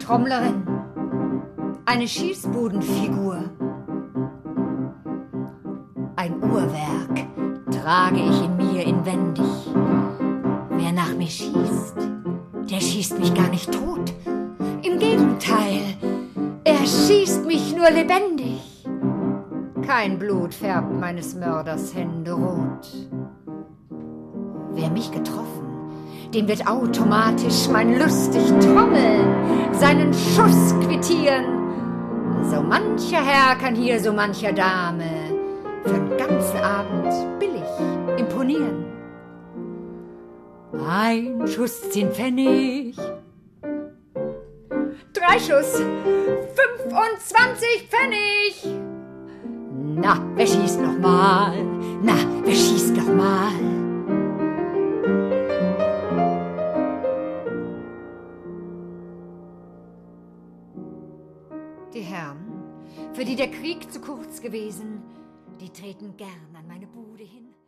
Trommlerin, eine Schießbudenfigur. Ein Uhrwerk trage ich in mir inwendig. Wer nach mir schießt, der schießt mich gar nicht tot. Im Gegenteil, er schießt mich nur lebendig. Kein Blut färbt meines Mörders Hände rot. Wer mich getroffen, dem wird automatisch mein lustig Trommeln seinen Schuss quittieren. So mancher Herr kann hier so mancher Dame für'n ganzen Abend billig imponieren. Ein Schuss 10 Pfennig, 3 Schuss 25 Pfennig. Na, wer schießt noch mal? Na, wer schießt noch mal? Die Herren, für die der Krieg zu kurz gewesen, die treten gern an meine Bude hin.